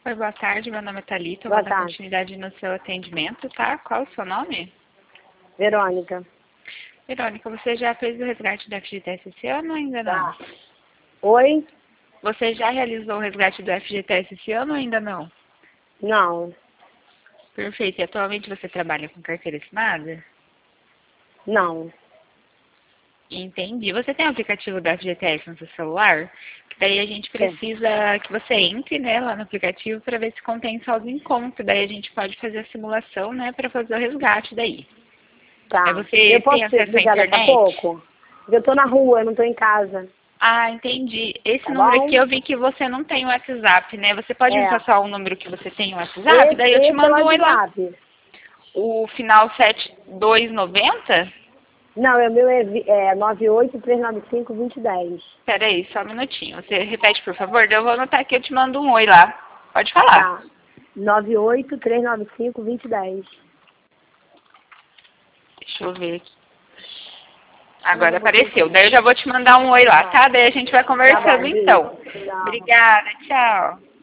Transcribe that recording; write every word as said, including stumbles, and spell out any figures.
Oi, boa tarde. Meu nome é Thalita. Eu Boa vou dar tarde. continuidade no seu atendimento, tá? Qual o seu nome? Verônica. Verônica, você já fez o resgate do F G T S esse ano ou ainda não? Tá. Oi? Você já realizou o resgate do F G T S esse ano ou ainda não? Não. Perfeito. E atualmente você trabalha com carteira assinada? Não. Entendi. Você tem o aplicativo do F G T S no seu celular? Que daí a gente Tem. precisa que você entre, né, lá no aplicativo para ver se contém saldo em conta. Daí a gente pode fazer a simulação, né, para fazer o resgate daí. Tá. Aí você Eu tem posso te acesso à ligar daqui a internet? pouco? Porque eu tô na rua, eu não tô em casa. Ah, entendi. Esse Tá número bom? aqui eu vi que você não tem o WhatsApp, né? Você pode me É. passar o número que você tem o WhatsApp? Esse, Daí eu te esse é o mando um oi lá. WhatsApp. O final sete dois nove zero? Não, é o meu é, vi- é nove oito três nove cinco dois zero um zero. Espera aí, só um minutinho. Você repete, por favor? Daí eu vou anotar aqui, eu te mando um oi lá. Pode falar. Tá. nove oito três nove cinco dois zero um zero. Deixa eu ver aqui. Agora apareceu. Daí eu já vou te mandar um oi lá, tá? Daí a gente vai Tá conversando bom, então. beijo. Tchau. Obrigada, tchau.